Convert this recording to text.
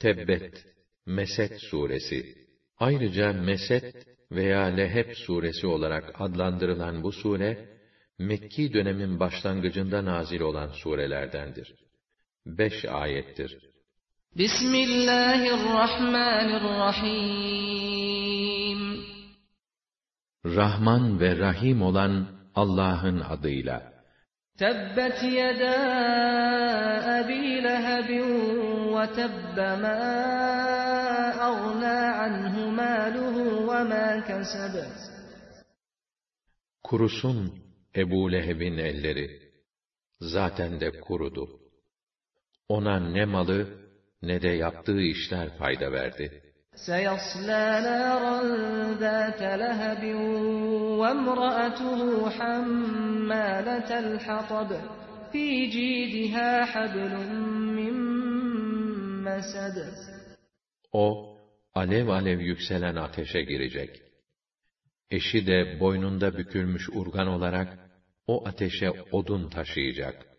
Tebbet, Mesed suresi. Ayrıca Mesed veya Leheb suresi olarak adlandırılan bu sure, Mekki dönemin başlangıcında nazil olan surelerdendir. 5 ayettir. Bismillahirrahmanirrahim. Rahman ve Rahim olan Allah'ın adıyla. Tebbet yeda Ebi Lehebin ve tebbe ma aghna anhu maluhu ve ma keseb. Kurusun Ebu Leheb'in elleri, zaten de kurudu. Ona ne malı ne de yaptığı işler fayda verdi. سَيَصْلَى نَارًا ذَاتَ لَهَبٍ وَامْرَأَتُهُ حَمَّالَةَ الْحَطَبِ فِي جِيدِهَا حَبْلٌ مِّن مَّسَدٍ. O, alev alev yükselen ateşe girecek. Eşi de boynunda bükülmüş urgan olarak o ateşe odun taşıyacak.